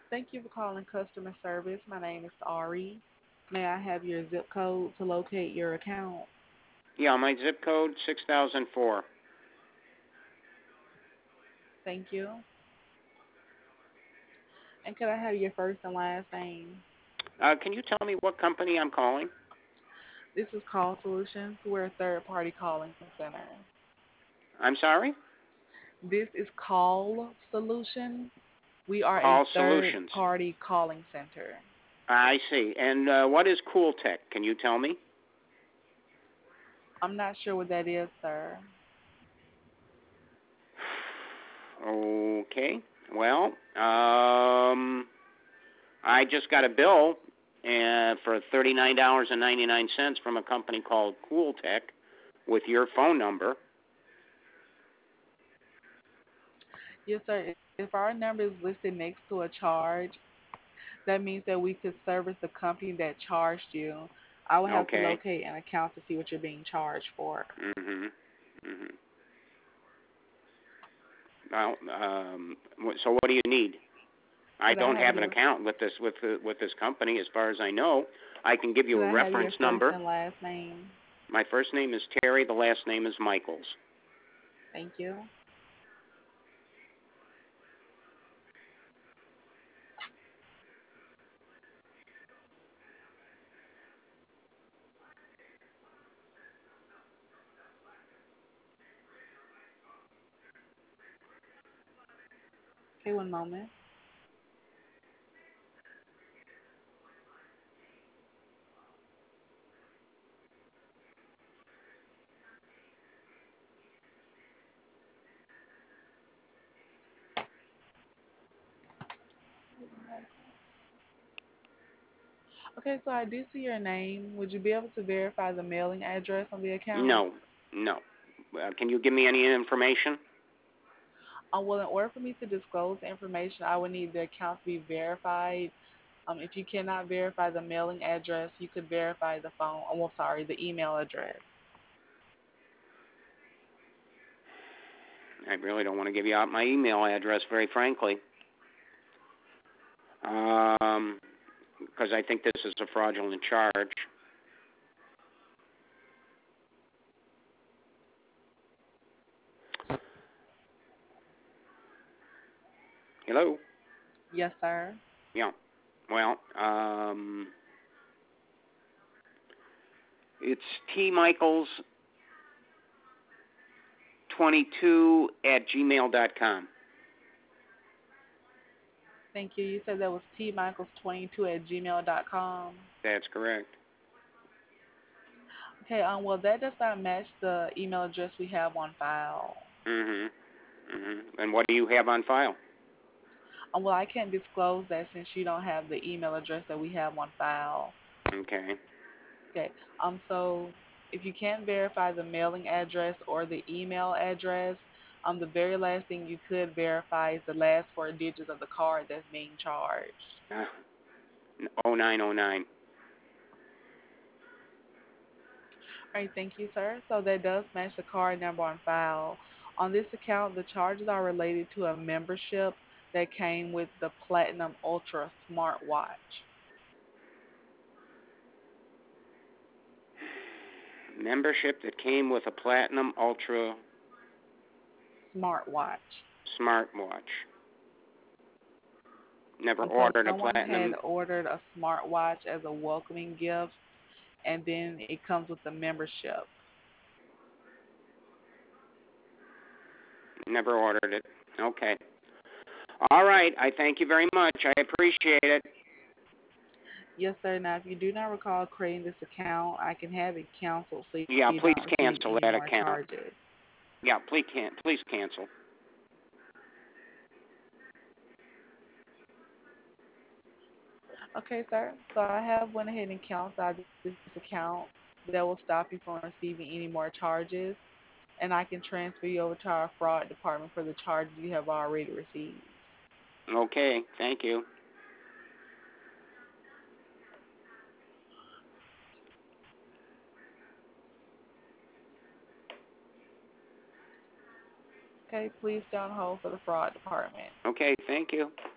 Thank you for calling customer service. My name is Ari. May I have your zip code to locate your account? Yeah, my zip code 6004. Thank you. And could I have your first and last name? Can you tell me what company I'm calling? This is Call Solutions. We're a third-party calling center. I'm sorry? This is Call Solutions. We are a Call Solutions. third-party calling center. I see. And what is Cool Tech? Can you tell me? I'm not sure what that is, sir. Okay. Well, I just got a bill for $39.99 from a company called Cool Tech with your phone number. Yes, sir. If our number is listed next to a charge, that means that we could service the company that charged you. I would have to Okay. locate an account to see what you're being charged for. Mhm. Mhm. Well, so what do you need? I Could I don't have have an your account with this company, as far as I know. I can give you Could a I have reference your first number. and last name? My first name is Terry. The last name is Michaels. Thank you. Okay, one moment. Okay, so I do see your name. Would you be able to verify the mailing address on the account? No, no. Can you give me any information? Well, in order for me to disclose the information, I would need the account to be verified. If you cannot verify the mailing address, you could verify the phone. Oh, well, sorry, the email address. I really don't want to give you out my email address, very frankly, um, because I think this is a fraudulent charge. Hello? Yes, sir. Yeah. Well, it's tmichaels22@gmail.com. Thank you. You said that was tmichaels22@gmail.com. That's correct. Okay, well, that does not match the email address we have on file. Mhm. Mhm. And what do you have on file? Well, I can't disclose that since you don't have the email address that we have on file. Okay. Okay, so if you can't verify the mailing address or the email address, the very last thing you could verify is the last four digits of the card that's being charged. Uh, 0909. All right, thank you, sir. So that does match the card number on file. On this account, the charges are related to a membership that came with the Platinum Ultra smartwatch. Membership that came with a Platinum Ultra Smartwatch. smartwatch. Never So ordered a someone had Platinum. ordered a smartwatch as a welcoming gift, and then it comes with the membership. Never ordered it. Okay. All right. I thank you very much. I appreciate it. Yes, sir. Now, if you do not recall creating this account, I can have it canceled so Yeah, you please don't receive cancel any that more account. charges. Yeah, please cancel. Okay, sir. So I have went ahead and canceled out this account that will stop you from receiving any more charges, and I can transfer you over to our fraud department for the charges you have already received. Okay. Thank you. Okay, please stay on hold for the fraud department. Okay. Thank you.